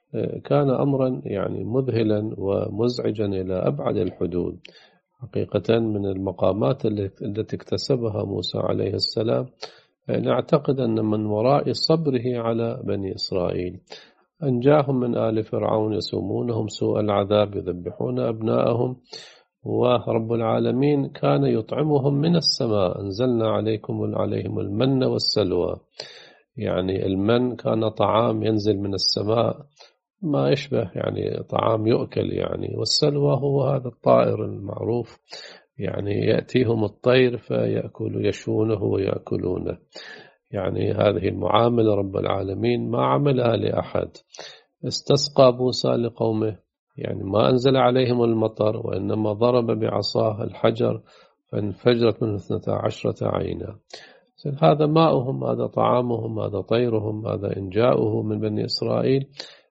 كان أمرا يعني مذهلا ومزعجا إلى أبعد الحدود. حقيقة من المقامات التي اكتسبها موسى عليه السلام، نعتقد أن من وراء صبره على بني إسرائيل أنجاهم من آل فرعون يسومونهم سوء العذاب يذبحون أبناءهم، ورب العالمين كان يطعمهم من السماء، أنزلنا عليهم المن والسلوى. يعني المن كان طعام ينزل من السماء ما يشبه يعني طعام يؤكل يعني، والسلوى هو هذا الطائر المعروف، يعني يأتيهم الطير يشونه ويأكلونه. يعني هذه المعاملة رب العالمين ما عملها لأحد. استسقى موسى لقومه، يعني ما أنزل عليهم المطر، وإنما ضرب بعصاه الحجر فانفجرت منه 12 عينا. هذا ماؤهم، هذا طعامهم، هذا طيرهم، هذا إن جاءه من بني إسرائيل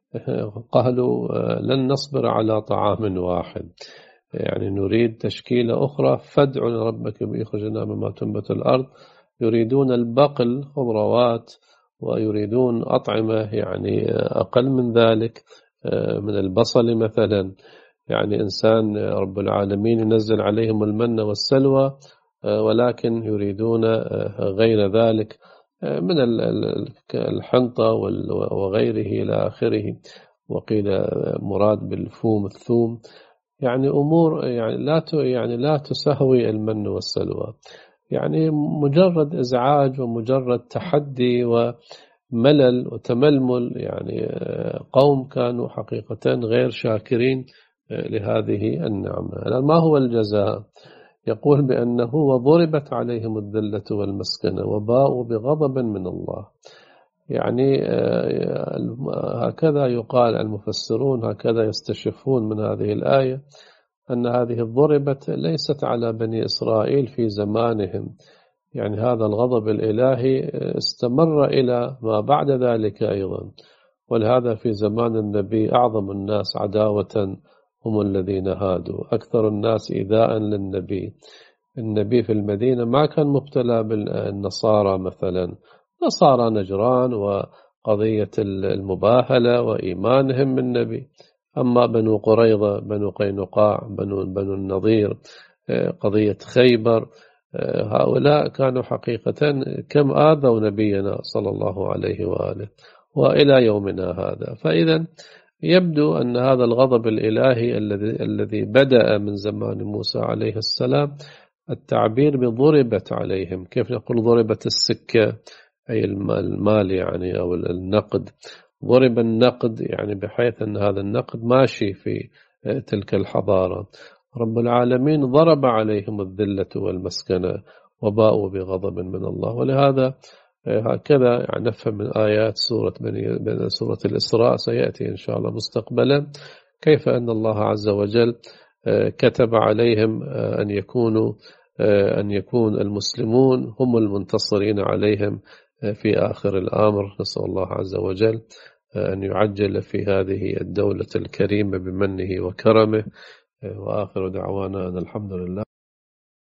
قالوا لن نصبر على طعام واحد، يعني نريد تشكيلة أخرى، فادع لربك يخرجنا مما تنبت الأرض. يريدون البقل خضروات، ويريدون أطعمة يعني أقل من ذلك من البصل مثلا. يعني إنسان رب العالمين ينزل عليهم المن والسلوى، ولكن يريدون غير ذلك من الحنطة وغيره إلى آخره. وقيل مراد بالفوم الثوم، يعني أمور يعني لا تسهوي المن والسلوى، يعني مجرد إزعاج ومجرد تحدي وملل وتململ. يعني قوم كانوا حقيقة غير شاكرين لهذه النعمة. ما هو الجزاء؟ يقول بأنه وضربت عليهم الذلة والمسكنة وباءوا بغضب من الله. يعني هكذا يقال المفسرون، هكذا يستشفون من هذه الآية، أن هذه ضربت ليست على بني إسرائيل في زمانهم، يعني هذا الغضب الإلهي استمر إلى ما بعد ذلك أيضا. ولهذا في زمان النبي أعظم الناس عداوة هم الذين هادوا، أكثر الناس إيذاء للنبي. النبي في المدينة ما كان مبتلى بالنصارى مثلا، نصارى نجران وقضية المباهلة وإيمانهم بالنبي. أما بنو قريظة، بنو قينقاع، بنو النضير، قضية خيبر، هؤلاء كانوا حقيقة كم آذوا نبينا صلى الله عليه وآله وإلى يومنا هذا. فإذا يبدو أن هذا الغضب الإلهي الذي بدأ من زمان موسى عليه السلام، التعبير بضربت عليهم، كيف نقول ضربت السكة أي المال يعني أو النقد، ضرب النقد يعني بحيث أن هذا النقد ماشي في تلك الحضارة. رب العالمين ضرب عليهم الذلة والمسكنة وباءوا بغضب من الله. ولهذا هكذا يعني نفهم من آيات سورة الإسراء، سيأتي إن شاء الله مستقبلا، كيف أن الله عز وجل كتب عليهم أن يكون المسلمون هم المنتصرين عليهم في آخر الأمر. نسأل الله عز وجل أن يعجل في هذه الدولة الكريمة بمنه وكرمه. وآخر دعوانا أن الحمد لله.